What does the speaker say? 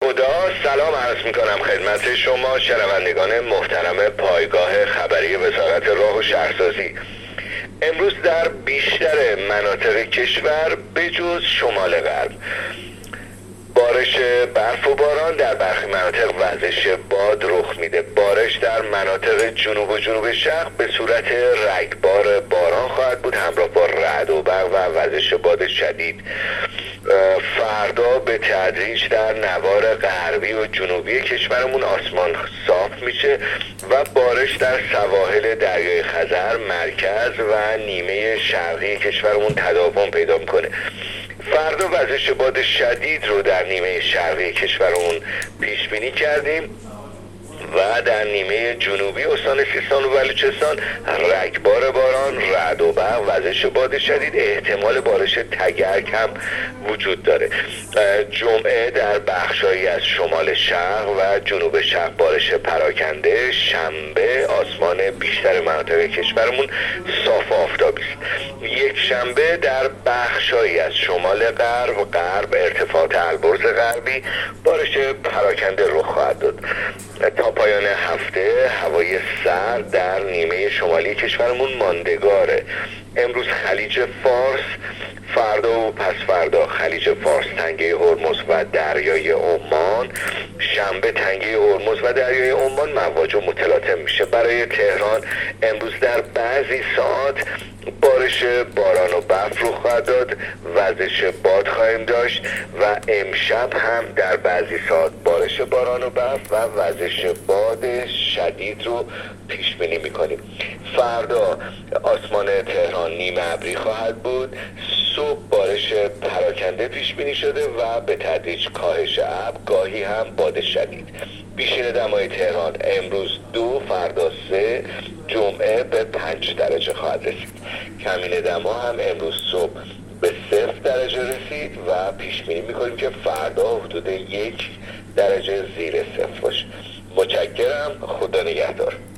خدا. سلام عرض میکنم خدمت شما شنوندگان محترم پایگاه خبری وزارت راه و شهرسازی. امروز در بیشتر مناطق کشور به جز شمال غرب بارش برف و باران، در برخی مناطق وزش باد رخ میده. بارش در مناطق جنوب و جنوب شرق به صورت رگبار باران خواهد بود، همراه با رعد و برق و وزش باد شدید. فردا به تدریج در نوار غربی و جنوبی کشورمون آسمان صاف میشه و بارش در سواحل دریای خزر، مرکز و نیمه شرقی کشورمون تداوم پیدا میکنه. فردا وزش باد شدید رو در نیمه شرقی کشورمون پیش بینی کردیم و در نیمه جنوبی استان سیستان و بلوچستان رگبار باران، رعد و برق، وزش باد شدید، احتمال بارش تگرگ هم وجود داره. جمعه در بخشایی از شمال شرق و جنوب شرق بارش پراکنده. شنبه آسمان بیشتر مناطق کشورمون صاف و آفتابی است. یک شنبه در بخشایی از شمال غرب ارتفاعات البرز غربی بارش پراکنده رخ خواهد داد. تا پایان هفته هوای سرد در نیمه شمالی کشورمون ماندگاره. امروز خلیج فارس، فردا و پس فردا خلیج فارس، تنگه هرمز و دریای عمان. شنبه تنگه هرمز و دریای عمان مواج متلاطم میشه. برای تهران امروز در بعضی ساعات بارش باران و برف رو خواهد داد، وزش باد خواهیم داشت و امشب هم در بعضی ساعت بارش باران و برف و وزش باد شدید رو پیش بینی میکنیم. فردا آسمان تهران نیمه ابری خواهد بود. صبح بارش پراکنده پیش بینی شده و به تدریج کاهش ابر، گاهی هم باد شدید. بیشتر دمای تهران امروز 2، فردا 3، جمعه به 5 درجه خواهد رسید. کمین دما هم امروز صبح به 0 درجه رسید و پیش بینی میکنیم که فردا حدود 1 درجه زیر 0 باشه. متشکرم. خدا نگهدار.